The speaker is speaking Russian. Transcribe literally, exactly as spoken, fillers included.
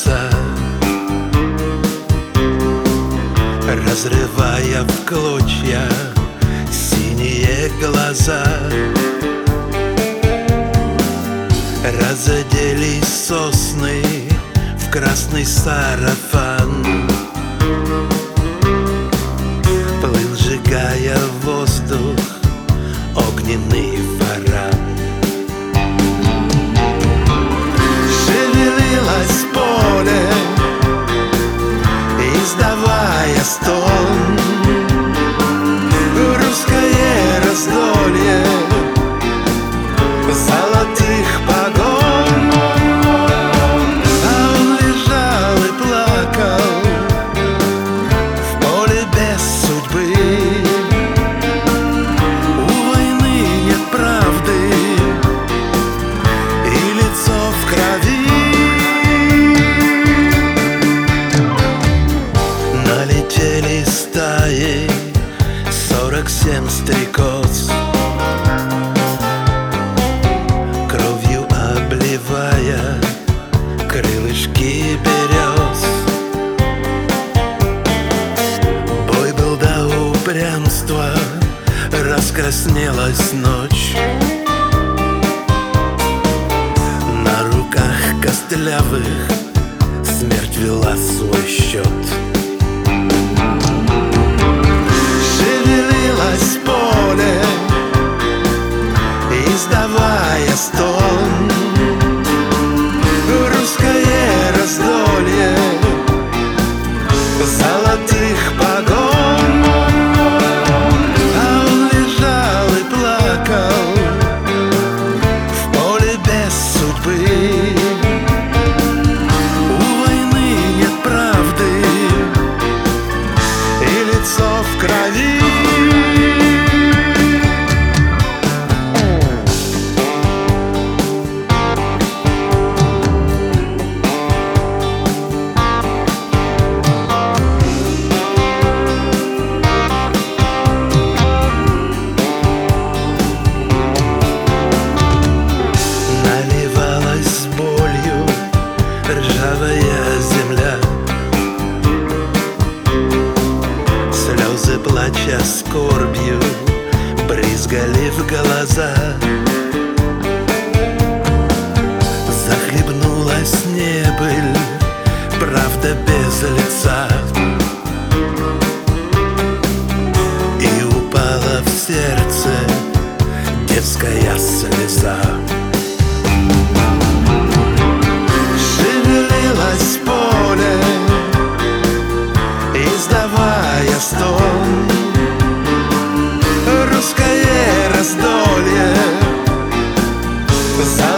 сердца, разрывая в клочья синие глаза. Разоделись сосны в красный сарафан, плыл, сжигая воздух, огненный фаран. Шевелилось поле, издавая стон, русское раздолье золотых погон. А он лежал и плакал в поле без судьбы. У войны нет правды, и лицо в крови. Налетели стаи сорок семь стрекоз, кровью обливая крылышки берез. Бой был до упрямства, раскраснелась ночь. На руках костлявых смерть вела свой счет. Шевелилось поле, издавая стон, русское раздолье золотых погон. А он лежал и плакал в поле без судьбы. У войны нет правды, и лицо в крови. Ржавая земля, слезы плача скорбью брызгали в глаза. Захлебнулась небыль, правда без лица, и упала в сердце детская слеза. Шевелилось поле, издавая стон, русское раздолье